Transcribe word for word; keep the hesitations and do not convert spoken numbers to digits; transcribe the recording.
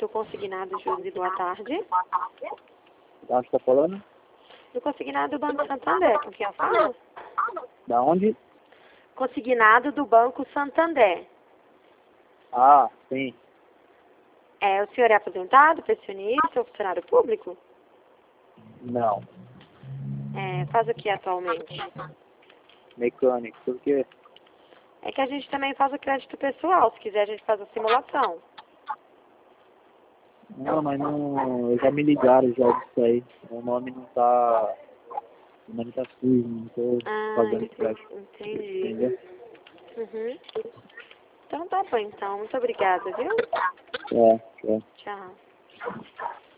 do consignado, Josi, boa tarde. Da onde tá falando? Do consignado do Banco Santander, com quem eu falo? Da onde? Consignado do Banco Santander. Ah, sim. É, o senhor é aposentado, pensionista ou funcionário público? Não. É, faz o que atualmente? Mecânico, por quê? É que a gente também faz o crédito pessoal, se quiser a gente faz a simulação. Não, mas não. Já me ligaram já disso aí. O nome não tá. O nome tá sujo, não tô Ah, fazendo ente- crédito. entendi. Entendeu? Uhum. Então tá bom, então. Muito obrigada, viu? É, é. Tchau.